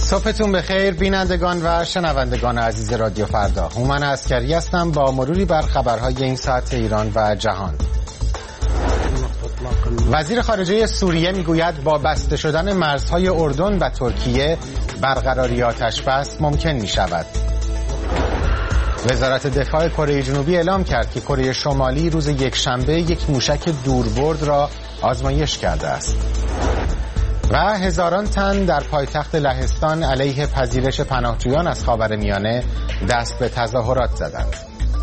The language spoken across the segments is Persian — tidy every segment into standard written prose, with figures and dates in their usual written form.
صبحتون بخیر بینندگان و شنوندگان عزیز رادیو فردا. هومن عسکری هستم با مروری بر خبرهای این ساعت ایران و جهان. وزیر خارجه سوریه میگوید با بسته شدن مرزهای اردن و ترکیه برقراری آتش‌بس ممکن می‌شود. وزارت دفاع کره جنوبی اعلام کرد که کره شمالی روز یکشنبه یک موشک دوربرد را آزمایش کرده است. و هزاران تن در پایتخت لهستان علیه پذیرش پناهجویان از خاورمیانه دست به تظاهرات زدند.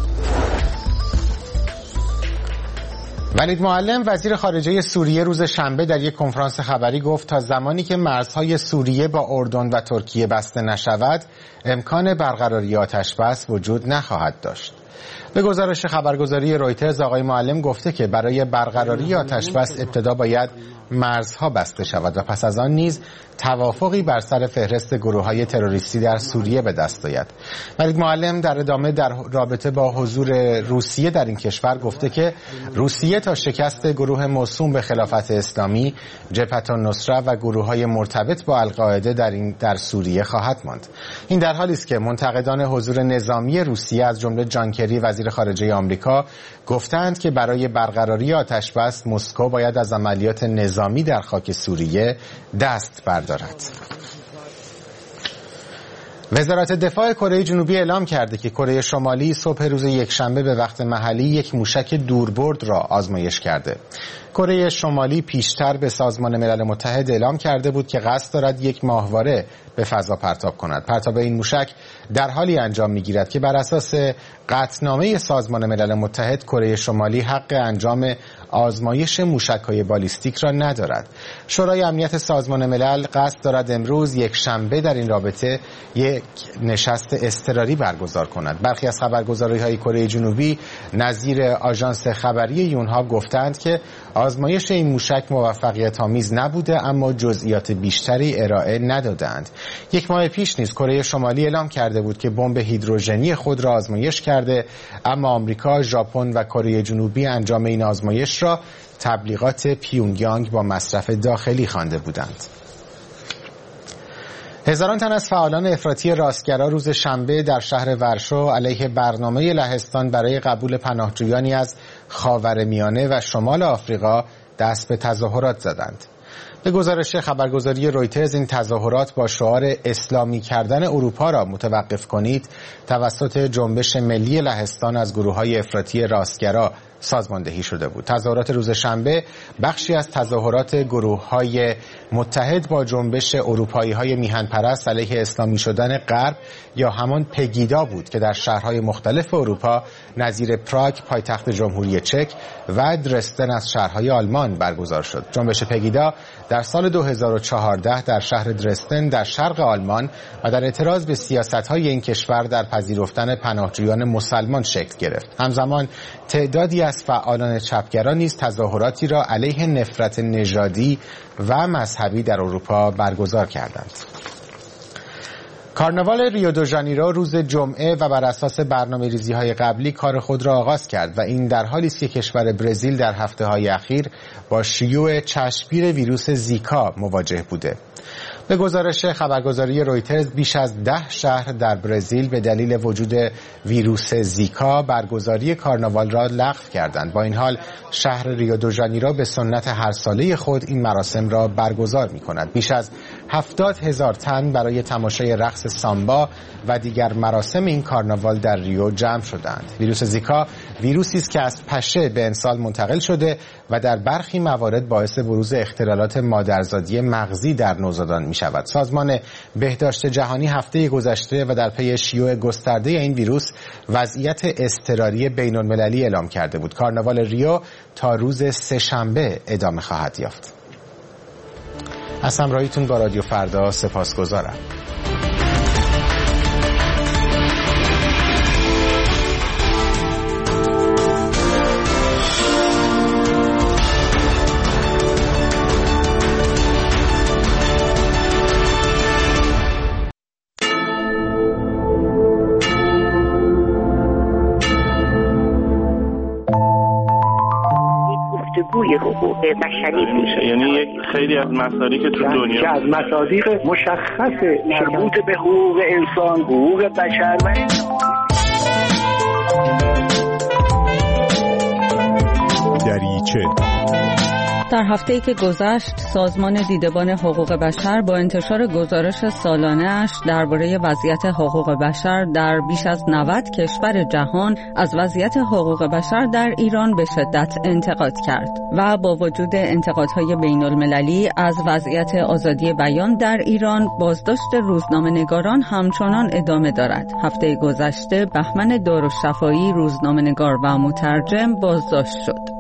ولید معلم وزیر خارجه سوریه روز شنبه در یک کنفرانس خبری گفت تا زمانی که مرزهای سوریه با اردن و ترکیه بسته نشود امکان برقراری آتش‌بس وجود نخواهد داشت. به گزارش خبرگزاری رویترز آقای معلم گفته که برای برقراری آتش‌بس ابتدا باید مرزها بسته شود و پس از آن نیز توافقی بر سر فهرست گروه‌های تروریستی در سوریه به دست آید. ولید معلم در ادامه در رابطه با حضور روسیه در این کشور گفته که روسیه تا شکست گروه موسوم به خلافت اسلامی، جبهة النصره و گروه‌های مرتبط با القاعده در سوریه خواهد ماند. این در حالی است که منتقدان حضور نظامی روسیه از جمله جان کری وزیر خارجه آمریکا گفتند که برای برقراری آتش‌بس مسکو باید از عملیات نظامی در خاک سوریه دست بردارد. وزارت دفاع کره جنوبی اعلام کرده که کره شمالی صبح روز یکشنبه به وقت محلی یک موشک دوربرد را آزمایش کرده. کره شمالی پیشتر به سازمان ملل متحد اعلام کرده بود که قصد دارد یک ماهواره به فضا پرتاب کند. پرتاب این موشک در حالی انجام می‌گیرد که بر اساس قطعنامه سازمان ملل متحد کره شمالی حق انجام آزمایش موشک‌های بالیستیک را ندارد. شورای امنیت سازمان ملل قصد دارد امروز یک شنبه در این رابطه یک نشست اضطراری برگزار کند. برخی از خبرگزاری‌های کره جنوبی نظیر آژانس خبری یونهاب گفتند که آزمایش این موشک موفقیت‌آمیز نبوده اما جزئیات بیشتری ارائه ندادند. یک ماه پیش نیز کره شمالی اعلام کرده بود که بمب هیدروژنی خود را آزمایش کرده اما آمریکا، ژاپن و کره جنوبی انجام این آزمایش را تبلیغات پیونگیانگ با مصرف داخلی خوانده بودند. هزاران تن از فعالان افراطی راستگرا روز شنبه در شهر ورشو علیه برنامه لهستان برای قبول پناهجویانی از خاورمیانه و شمال آفریقا دست به تظاهرات زدند. به گزارش خبرگزاری رویترز این تظاهرات با شعار اسلامی کردن اروپا را متوقف کنید توسط جنبش ملی لهستان از گروه‌های افراطی راستگرا سازماندهی شده بود. تظاهرات روز شنبه بخشی از تظاهرات گروه‌های متحد با جنبش اروپایی‌های میهن‌پرست علیه اسلامی شدن غرب یا همان پگیدا بود که در شهرهای مختلف اروپا نظیر پراگ پایتخت جمهوری چک و درستن از شهرهای آلمان برگزار شد. جنبش پگیدا در سال 2014 در شهر درستن در شرق آلمان و در اعتراض به سیاست‌های این کشور در پذیرفتن پناهجویان مسلمان شکل گرفت. همزمان تعدادی از فعالان چپگرا نیز تظاهراتی را علیه نفرت نژادی و مذهبی در اروپا برگزار کردند. کارناوال ریو دو ژانیرو روز جمعه و بر اساس برنامه‌ریزی‌های قبلی کار خود را آغاز کرد و این در حالی است که کشور برزیل در هفته‌های اخیر با شیوع چشمگیر ویروس زیکا مواجه بوده. به گزارش خبرگزاری رویترز بیش از 10 شهر در برزیل به دلیل وجود ویروس زیکا برگزاری کارناوال را لغو کردند. با این حال شهر ریو دو ژانیرو به سنت هر ساله خود این مراسم را برگزار می‌کند. بیش از 70,000 تن برای تماشای رقص سامبا و دیگر مراسم این کارناوال در ریو جمع شدند. ویروس زیکا ویروسی است که از پشه به انسان منتقل شده و در برخی موارد باعث بروز اختلالات مادرزادی مغزی در نوزادان می شود. سازمان بهداشت جهانی هفته گذشته و در پی شیوع گسترده این ویروس وضعیت اضطراری بین‌المللی اعلام کرده بود. کارناوال ریو تا روز سه‌شنبه ادامه خواهد یافت. از همراهیتون با رادیو فردا سپاسگزارم. الگوی حقوق بشری میشه. یعنی یک خیلی از مصادیق که تو دنیا از مصادیق مشخص مربوط به حقوق انسان، حقوق بشر و دریچه. در هفته‌ای که گذشت، سازمان دیدبان حقوق بشر با انتشار گزارش سالانه‌اش درباره وضعیت حقوق بشر در بیش از 90 کشور جهان از وضعیت حقوق بشر در ایران به شدت انتقاد کرد و با وجود انتقادهای بین‌المللی از وضعیت آزادی بیان در ایران، بازداشت روزنامه‌نگاران همچنان ادامه دارد. هفته گذشته بهمن دارالشفایی، روزنامه‌نگار و مترجم، بازداشت شد.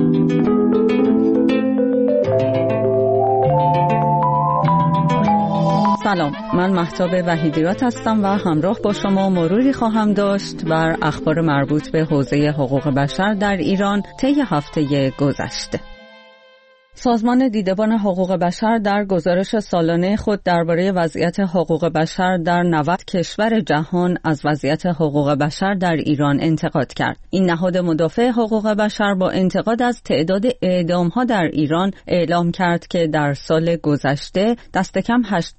سلام، من مهتاب وحیدیات هستم و همراه با شما مروری خواهم داشت بر اخبار مربوط به حوزه حقوق بشر در ایران طی هفته گذشته. سازمان دیدبان حقوق بشر در گزارش سالانه خود درباره وضعیت حقوق بشر در 90 کشور جهان از وضعیت حقوق بشر در ایران انتقاد کرد. این نهاد مدافع حقوق بشر با انتقاد از تعداد اعدام‌ها در ایران اعلام کرد که در سال گذشته دست کم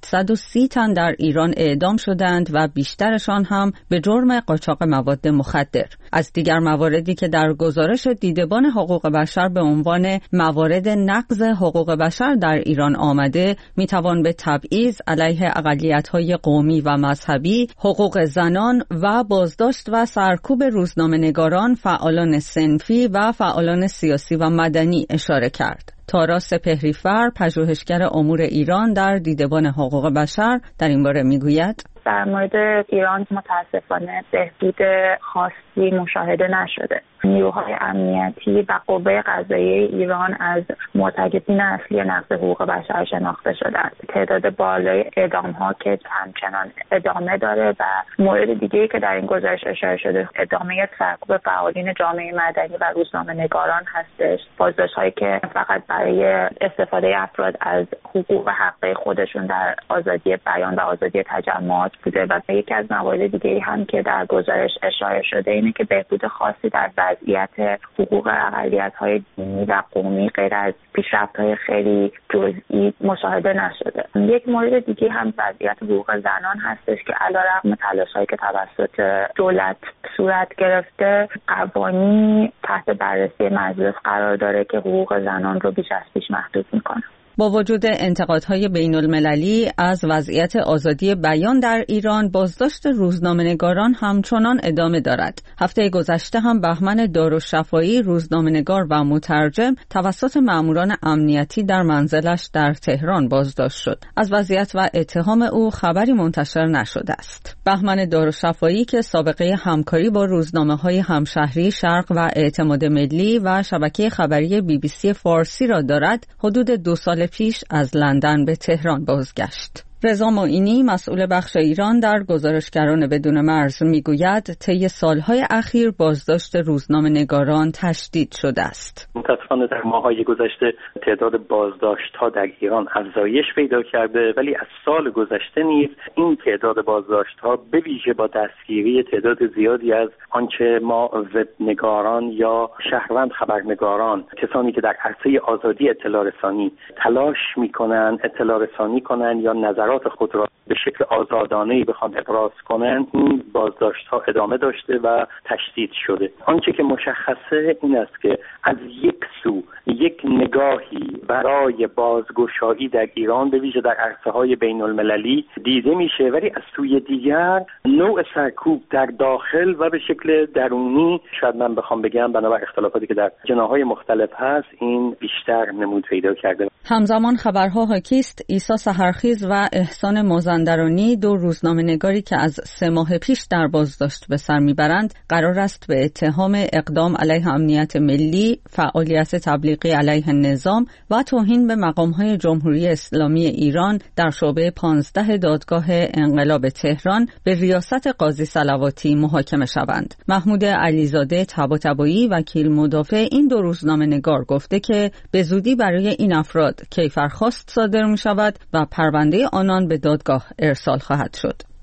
830 تن در ایران اعدام شدند و بیشترشان هم به جرم قاچاق مواد مخدر. از دیگر مواردی که در گزارش دیدبان حقوق بشر به عنوان موارد نقض حقوق بشر در ایران آمده، میتوان به تبعیض علیه اقلیت‌های قومی و مذهبی، حقوق زنان و بازداشت و سرکوب روزنامه‌نگاران، فعالان صنفی و فعالان سیاسی و مدنی اشاره کرد. تارا سپهری‌فر، پژوهشگر امور ایران در دیدبان حقوق بشر، در این باره میگوید: در مورد ایران متاسفانه بهبود خاصی مشاهده نشده. نیروهای امنیتی و قوه قضاییه ایران از مرتکبین اصلی نقض حقوق بشر شناخته شدند. تعداد بالای اعدام‌ها که همچنان ادامه داره و مورد دیگه‌ای که در این گزارش اشاره شده ادامه سرکوب فعالین جامعه مدنی و روزنامه‌نگاران هستش. بازداشت‌هایی که فقط برای استفاده افراد از حقوق و حقوق خودشون در آزادی بیان و آزادی تجمعات بوده. و یکی از موارد دیگه‌ای هم که در گزارش اشاره شده اینه که بهبود خاصی در وضعیت حقوق اقلیت‌های دینی و قومی غیر از پیشرفت‌های خیلی جزئی مشاهده نشده. یک مورد دیگه هم وضعیت حقوق زنان هستش که علیرغم تلاش‌هایی که توسط دولت صورت گرفته، قوانینی تحت بررسی مجلس قرار داره که حقوق زنان رو بیش از پیش محدود می‌کنه. با وجود انتقادهای بین‌المللی از وضعیت آزادی بیان در ایران، بازداشت روزنامه‌نگاران همچنان ادامه دارد. هفته گذشته هم بهمن دارالشفایی، روزنامه‌نگار و مترجم، توسط ماموران امنیتی در منزلش در تهران بازداشت شد. از وضعیت و اتهام او خبری منتشر نشده است. بهمن دارالشفایی که سابقه همکاری با روزنامه‌های همشهری، شرق و اعتماد ملی و شبکه خبری BBC فارسی را دارد، حدود 2 سال پیش از لندن به تهران بازگشت. رضا معینی، مسئول بخش ایران در گزارشگران بدون مرز، میگوید طی سالهای اخیر بازداشت روزنامه‌نگاران تشدید شده است. متأسفانه در ماه‌های گذشته تعداد بازداشت‌ها در ایران افزایش پیدا کرده، ولی از سال گذشته نیز این تعداد بازداشت‌ها به ویژه با دستگیری تعداد زیادی از آنچه ما وبنگاران یا شهروند خبرنگاران، کسانی که در عرصه آزادی اطلاع رسانی تلاش می‌کنند اطلاع رسانی کنند یا نظرات خود را به شکل آزادانه‌ای بخوان ابراز کنند، این بازداشت‌ها ادامه داشته و تشدید شده. آنچه که مشخصه این است که از یک سو یک نگاهی برای بازگشایی در ایران به ویژه در عرصه‌های بین‌المللی دیده میشه، ولی از سوی دیگر نوع سرکوب در داخل و به شکل درونی، شاید من بخوام بگم بنابر اختلافاتی که در جناح‌های مختلف هست، این بیشتر نمود پیدا کرده. همزمان خبرها حاکی است عیسی سحرخیز و احسان مازندرانی، 2 روزنامه‌نگاری که از 3 ماه پیش در بازداشت به سر میبرند، قرار است به اتهام اقدام علیه امنیت ملی، فعالیت تبلیغی علیه نظام و توهین به مقام‌های جمهوری اسلامی ایران در شعبه 15 دادگاه انقلاب تهران به ریاست قاضی صلواتی محاکمه شوند. محمود علیزاده طباطبایی، وکیل مدافع این 2 روزنامه‌نگار، گفته که به زودی برای این افراد کیفرخواست صادر می‌شود و پرونده آنان به دادگاه ارسال خواهد شد.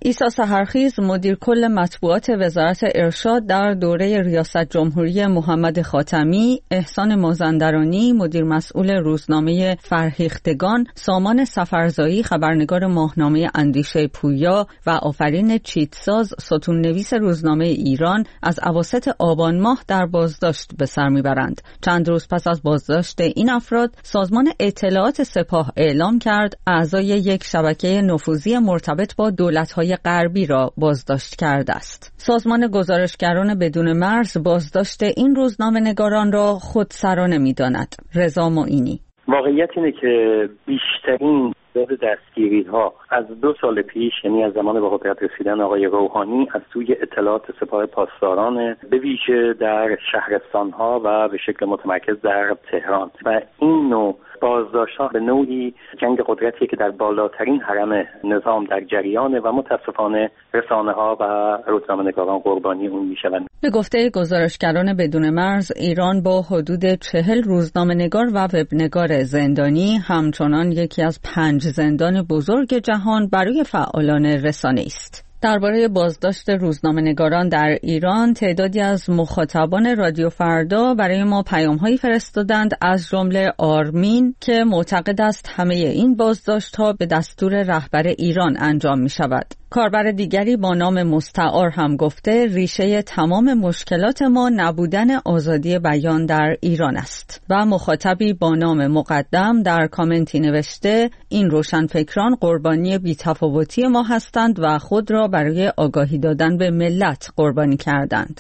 عیسی سحرخیز مدیر کل مطبوعات وزارت ارشاد در دوره ریاست جمهوری محمد خاتمی، احسان مازندرانی مدیر مسئول روزنامه فرهیختگان، سامان سفرزایی خبرنگار ماهنامه اندیشه پویا و آفرین چیتساز ستون نویس روزنامه ایران از اواسط آبان ماه در بازداشت به سر میبرند. چند روز پس از بازداشت این افراد، سازمان اطلاعات سپاه اعلام کرد اعضای یک شبکه نفوذی مرتبط با دولت‌های غربی را بازداشت کرده است. سازمان گزارشگران بدون مرز بازداشت این روزنامه‌نگاران را خودسرانه می‌داند. رضا معینی: واقعیت اینه که بیشترین دستگیری‌ها از 2 سال پیش، یعنی از زمان به قدرت رسیدن آقای روحانی، از سوی اطلاعات سپاه پاسداران، به ویژه در شهرستان‌ها و به شکل متمرکز در تهران. و این نوع بازداشت‌ها به نوعی جنگ قدرتیه که در بالاترین هرم نظام در جریانه و متاسفانه رسانه‌ها و روزنامه‌نگاران قربانی اون میشوند. به گفته گزارشگران بدون مرز، ایران با حدود 40 روزنامه‌نگار و وبنگار زندانی همچنان یکی از 5 زندان بزرگ جهان برای فعالان رسانه است. درباره بازداشت روزنامه‌نگاران در ایران، تعدادی از مخاطبان رادیو فردا برای ما پیام‌هایی فرستادند، از جمله آرمین که معتقد است همه این بازداشت‌ها به دستور رهبر ایران انجام می‌شود. کاربر دیگری با نام مستعار هم گفته ریشه تمام مشکلات ما نبودن آزادی بیان در ایران است. و مخاطبی با نام مقدم در کامنتی نوشته این روشنفکران قربانی بی‌تفاوتی ما هستند و خود را برای آگاهی دادن به ملت قربانی کردند.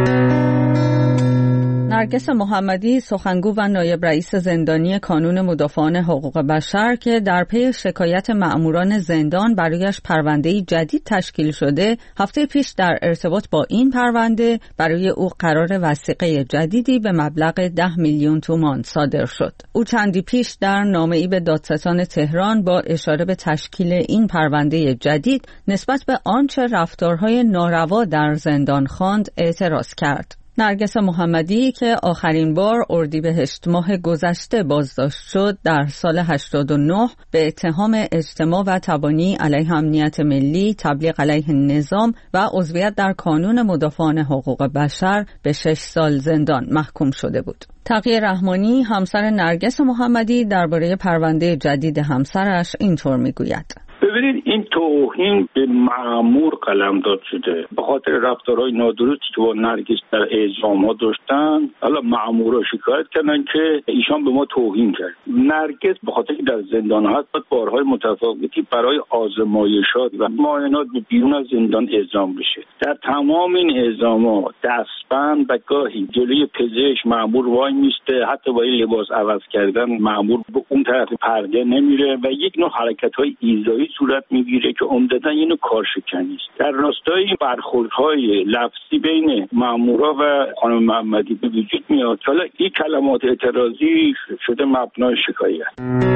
نرگس محمدی، سخنگو و نایب رئیس زندانی کانون مدافعان حقوق بشر که در پی شکایت مأموران زندان برایش پرونده‌ای جدید تشکیل شده، هفته پیش در ارتباط با این پرونده برای او قرار وثیقه جدیدی به مبلغ 10 میلیون تومان صادر شد. او چندی پیش در نامه‌ای به دادستان تهران با اشاره به تشکیل این پرونده جدید نسبت به آنچه رفتارهای ناروا در زندان خواند اعتراض کرد. نرگس محمدی که آخرین بار اردیبهشت ماه گذشته بازداشت شد، در سال 89 به اتهام اجتماع و تبانی علیه امنیت ملی، تبلیغ علیه نظام و عضویت در کانون مدافعان حقوق بشر به 6 سال زندان محکوم شده بود. تقی رحمانی، همسر نرگس محمدی، درباره پرونده جدید همسرش اینطور میگوید: ببینید، این توهین به مأمور قلمداد شده به خاطر رفتارهای نادرستی که با نرگس در اعزام‌ها داشتن. حالا مأمورا شکایت کردن که ایشان به ما توهین کرد. نرگس به خاطر که در زندان هست باید بارهای متفاوتی برای آزمایشات و معاینات به بیرون از زندان اعزام بشه. در تمام این اعزام‌ها دستبند و گاهی جلوی پزشک مأمور وای میسته، حتی با این لباس عوض کردن مأمور به اون طرف پرده نمیره و یک نوع حرکت‌های ایذایی صورت میگیره که عمدتاً اینو کارشکنی است. در راستای برخوردهای لفظی بین مأمورا و خانم محمدی به وجود میاد. حالا این کلمات اعتراضی شده مبنای شکایت.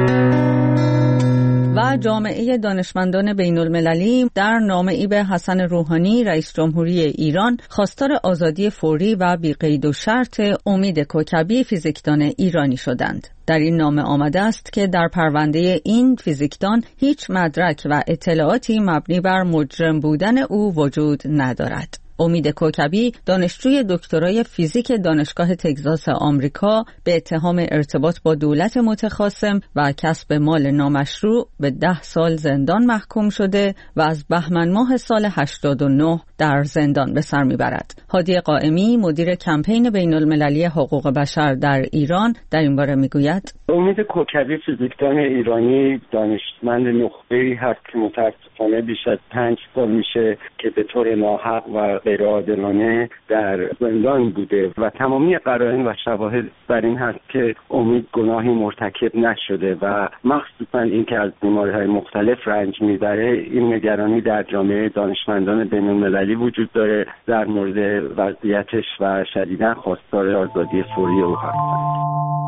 و جامعه دانشمندان بین المللی در نامه‌ای به حسن روحانی رئیس جمهوری ایران خواستار آزادی فوری و بی قید و شرط امید کوکبی فیزیکدان ایرانی شدند. در این نامه آمده است که در پرونده این فیزیکدان هیچ مدرک و اطلاعاتی مبنی بر مجرم بودن او وجود ندارد. امید کوکبی، دانشجوی دکترای فیزیک دانشگاه تگزاس آمریکا، به اتهام ارتباط با دولت متخاصم و کسب مال نامشروع به 10 سال زندان محکوم شده و از بهمن ماه سال 89 در زندان به سر میبرد. هادی قائمی، مدیر کمپین بین المللی حقوق بشر در ایران، در این باره میگوید: امید کوکبی فیزیکدان ایرانی دانشمند نخبه‌ای هست که متاسفانه بیش از 5 سال میشه که به طور ناحق و غیرعادلانه در زندان بوده و تمامی قرائن و شواهد بر این هست که امید گناهی مرتکب نشده و مخصوصا اینکه از بیماری‌های مختلف رنج میبره. این نگرانی در جامعه دانشمندان بین المللی وجود داره در مورد وضعیتش و شدیداً خواستار آزادی فوری او هستند.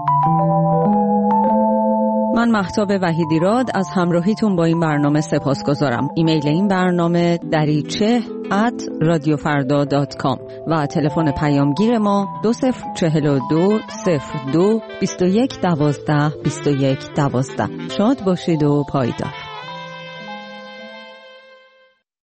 من مهتاب وحیدیراد از همراهیتون با این برنامه سپاسگزارم. ایمیل این برنامه dariche@radiofarda.com و تلفن پیامگیر ما 2042 02 21 12 21 12. شاد باشید و پایدار.